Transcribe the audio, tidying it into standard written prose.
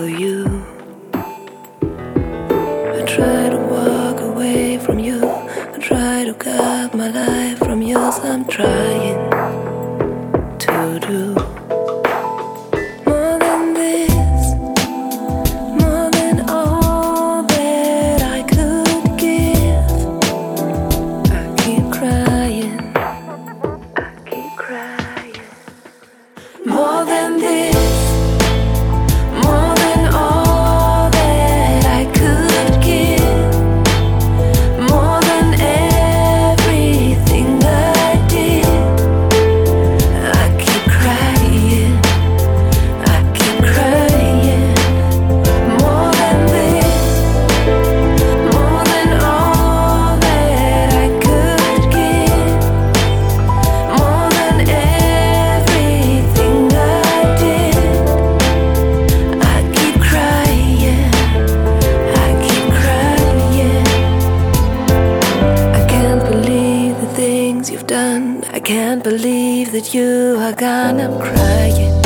for you. I try to walk away from you. I try to cut my life from yours. I'm trying to do more than this, more than all that I could give. I keep crying, I keep crying. More than this, more than all that I could give, more than everything I did. I keep crying, I keep crying. More than this, more than all that I could give, more than everything I did. I keep crying, I keep crying. I can't believe the things you've done. I can't believe that you are gone. I'm crying.